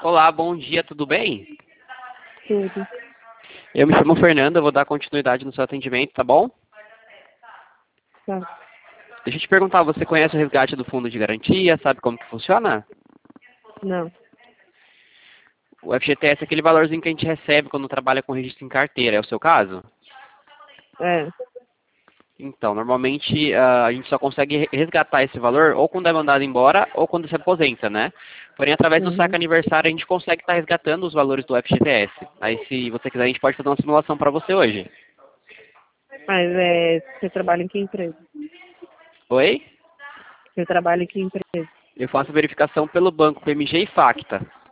Olá, bom dia, tudo bem? Tudo. Eu me chamo Fernanda, eu vou dar continuidade no seu atendimento, tá bom? Tá. Deixa eu te perguntar, você conhece o resgate do fundo de garantia? Sabe como que funciona? Não. O FGTS é aquele valorzinho que a gente recebe quando trabalha com registro em carteira, é o seu caso? É. Então, normalmente a gente só consegue resgatar esse valor ou quando é mandado embora ou quando se aposenta, né? Porém, através do saque Uhum. aniversário, a gente consegue estar resgatando os valores do FGTS. Aí, se você quiser, a gente pode fazer uma simulação para você hoje. Mas você trabalha em que empresa? Oi? Você trabalha em que empresa? Eu faço verificação pelo banco PMG e Facta.